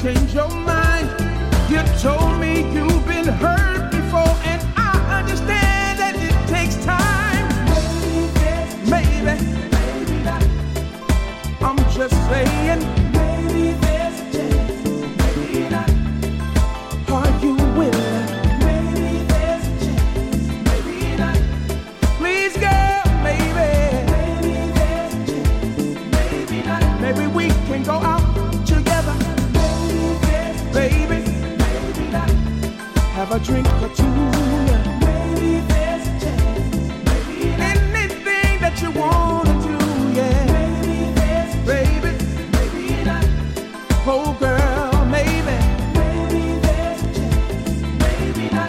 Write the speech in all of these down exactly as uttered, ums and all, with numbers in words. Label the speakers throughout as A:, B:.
A: change your mind. You told me you've been hurt before, and I understand that it takes time. Maybe, maybe not. I'm just saying. Maybe there's a chance. Maybe not. Are you willing? Maybe there's a chance. Maybe not. Please, girl, maybe. Maybe there's a chance. Maybe not. Maybe we can go out together. Maybe there's a baby. Maybe not. Have a drink or two. Maybe there's a chance. Maybe not. Anything that you wanna do, yeah. Maybe there's a baby. Maybe not. Oh, girl, maybe. Maybe there's a chance. Maybe not.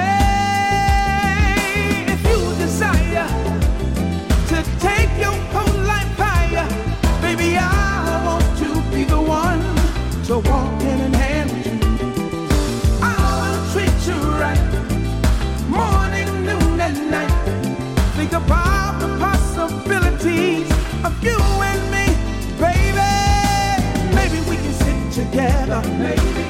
A: Hey, if you desire to take your whole life higher, baby, I want to be the one to walk hand in hand with you. I will treat you right, morning, noon, and night. Think about the possibilities of you and me, baby. Maybe we can sit together, maybe.